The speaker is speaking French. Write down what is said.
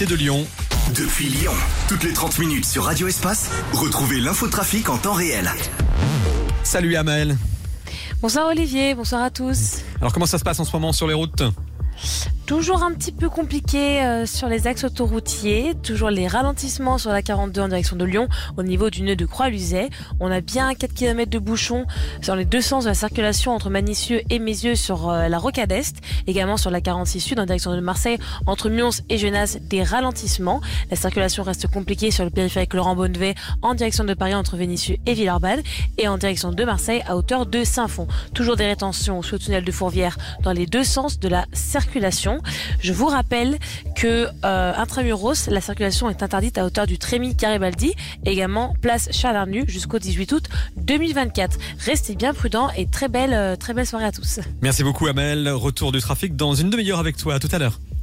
l'actualité de Lyon. Depuis Lyon, toutes les 30 minutes sur Radio Espace, retrouvez l'infotrafic en temps réel. Salut Amel. Bonsoir Olivier, bonsoir à tous. Alors comment ça se passe en ce moment sur les routes ? Toujours un petit peu compliqué sur les axes autoroutiers, toujours les ralentissements sur la 42 en direction de Lyon au niveau du nœud de Croix-Luzet. On a bien 4 km de bouchons sur les deux sens de la circulation entre Manicieux et Mézieux sur la rocade Est. Également sur la 46 Sud en direction de Marseille entre Mions et Genasse, des ralentissements. La circulation reste compliquée sur le périphérique Laurent-Bonnevet en direction de Paris entre Vénissieux et Villeurbanne et en direction de Marseille à hauteur de Saint-Fond. Toujours des rétentions sous le tunnel de Fourvière dans les deux sens de la circulation. Je vous rappelle que intramuros, la circulation est interdite à hauteur du Trémy-Garibaldi, également place Charles-Arnoux jusqu'au 18 août 2024. Restez bien prudents et très belle soirée à tous. Merci beaucoup Amel. Retour du trafic dans une demi-heure avec toi. À tout à l'heure.